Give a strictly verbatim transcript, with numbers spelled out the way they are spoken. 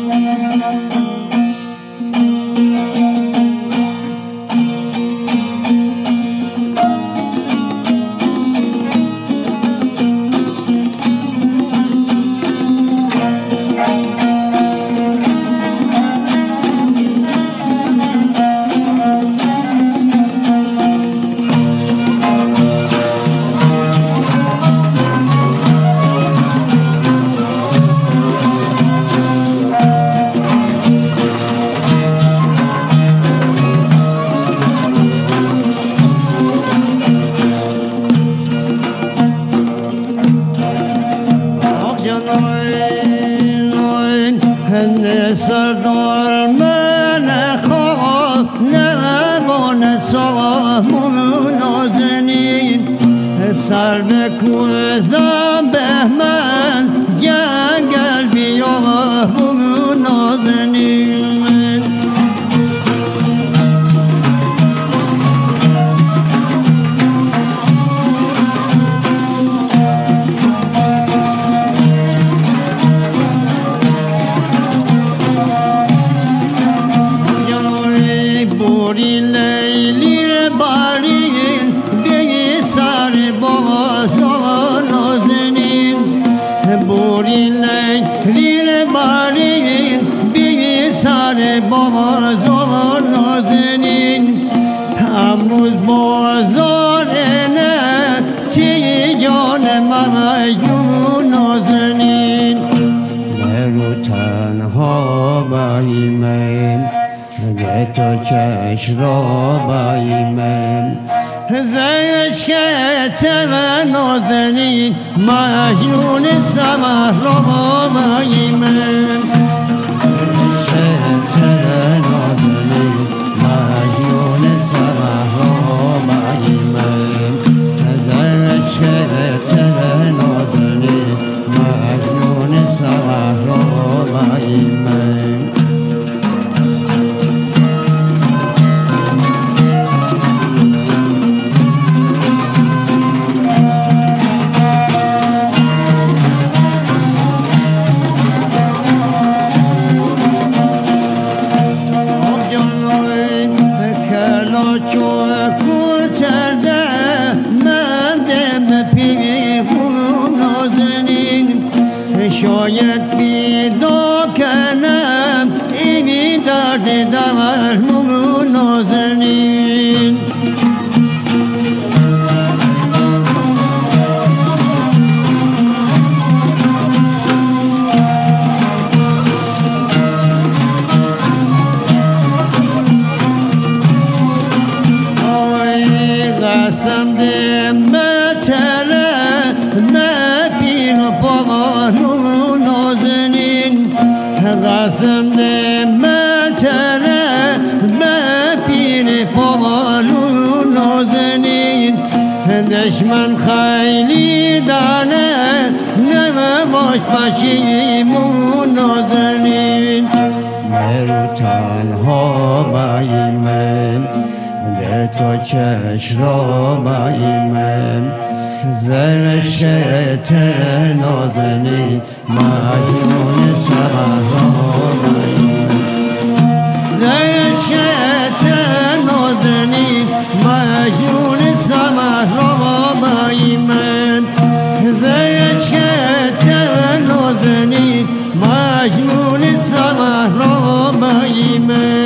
سردار من خواه نوان سامون نازنین سر به کوزم به من جنگل بیا بون نازنین بوری لیلی ر بارین بی سر بازار نازنین بوری لیلی ر بارین بی سر بازار نازنین امروز بازار نه چی جان مجنون نازنین برو تنها بایمم به تو چشم را بایمم زیش که تب نازنین مجنون سمه را بایمم زیش که تب نازنین مجنون سمه را بایمم زیش که تب نازنین مجنون سمه را بایمم شاید بیدا کنم ایمی درد دور مو نازنین آی قسم ده متره مپین و پامالو قسم ده متره مپین پامالو نازنین دشمن خیلی دانه نمه باش پشیمون نازنین برو تنها بایمم به تو چشم را بایمم زرش تر نازنین مجنون سمه را بایمم زرش تر نازنین مجنون سمه را بایمم زرش تر نازنین مجنون سمه را بایمم